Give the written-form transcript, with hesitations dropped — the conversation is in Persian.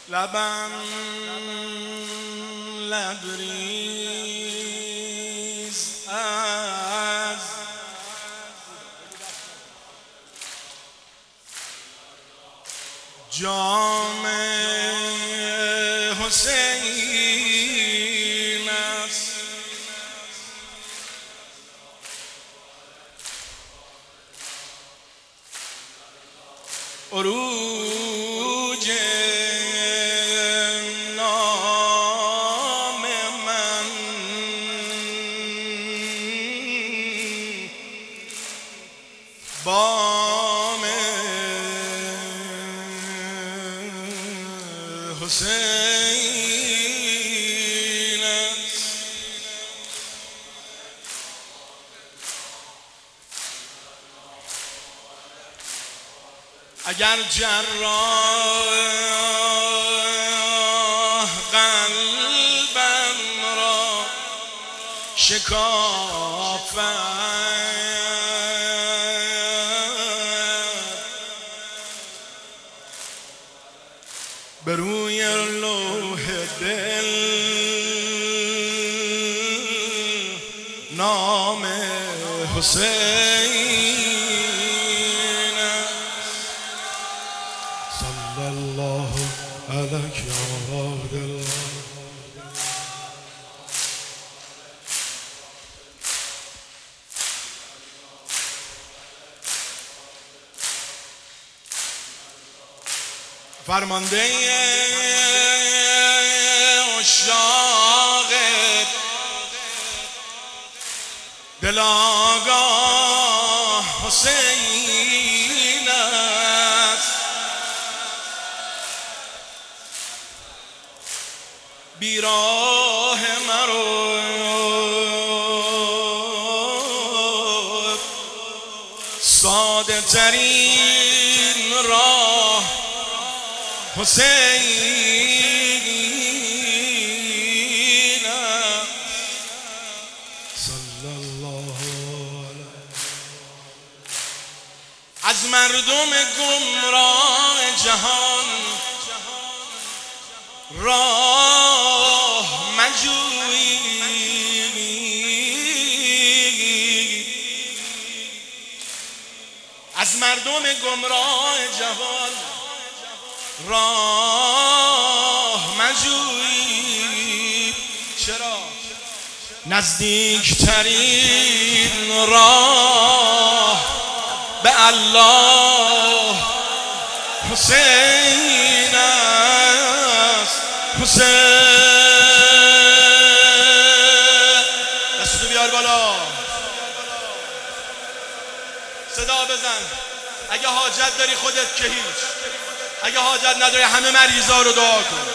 لبم لبریز از جام حسین است. عروج نام من بام حسین است. اگر جراح قلبم را شکافد به روی لوح دل نام حسین صلی الله علیک یا عبدالله. فرمانده عشاق دل آگاه حسین است. بیراه مرو ساده ترین راه حسین صلی الله علیه. از مردم گمراه جهان راه مجویید. از مردم گمراه جهان راه مجویید. چرا؟ نزدیکترین راه به الله حسین است. حسین دستتو بیار بالا، صدا بزن. اگه حاجت داری خودت که هیچ، اگه حاجت نداری همه مریضا رو دعا کن.